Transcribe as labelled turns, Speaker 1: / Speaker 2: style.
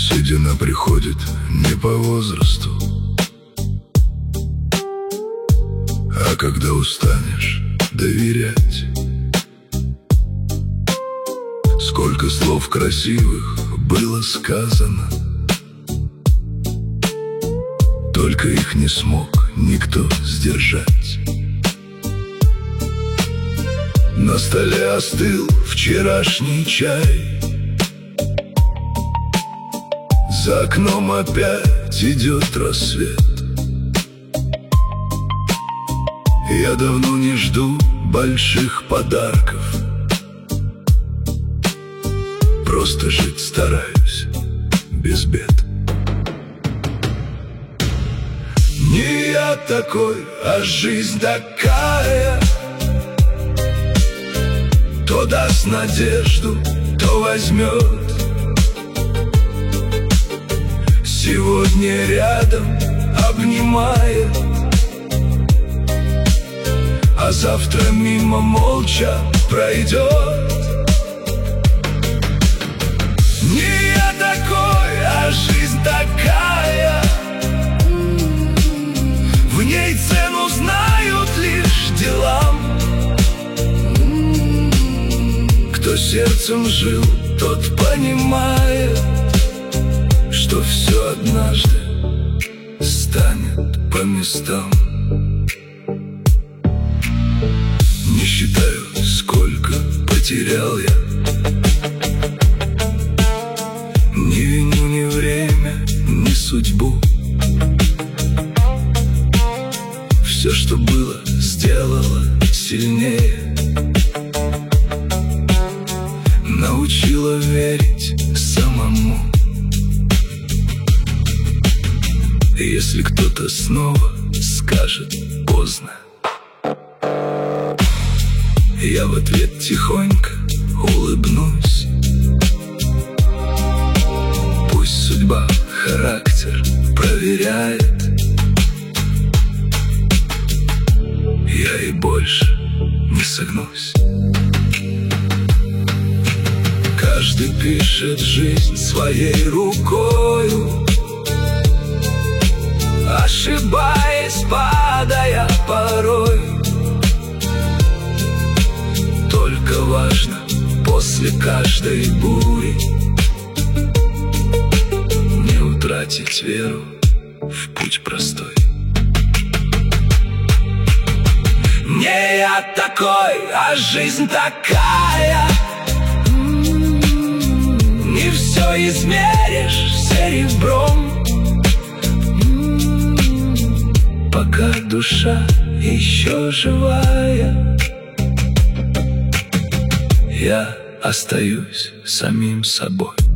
Speaker 1: Седина приходит не по возрасту, а когда устанешь доверять. Сколько слов красивых было сказано, только их не смог никто сдержать. На столе остыл вчерашний чай, за окном опять идет рассвет. Я давно не жду больших подарков, просто жить стараюсь без бед. Не я такой, а жизнь такая. То даст надежду, то возьмет. Сегодня рядом обнимает, а завтра мимо молча пройдет. Не я такой, а жизнь такая. В ней цену знают лишь делам. Кто сердцем жил, тот понимает, что все однажды станет по местам. Не считаю, сколько потерял я, не виню ни время, ни судьбу. Все, что было, сделало сильнее, научила верить самому. Если кто-то снова скажет поздно, я в ответ тихонько улыбнусь. Пусть судьба характер проверяет, я и больше не согнусь. Каждый пишет жизнь своей рукою, ошибаясь, падая порой. Только важно после каждой бури не утратить веру в путь простой. Не я такой, а жизнь такая. Не все измеришь серебром, пока душа еще живая. Я остаюсь самим собой.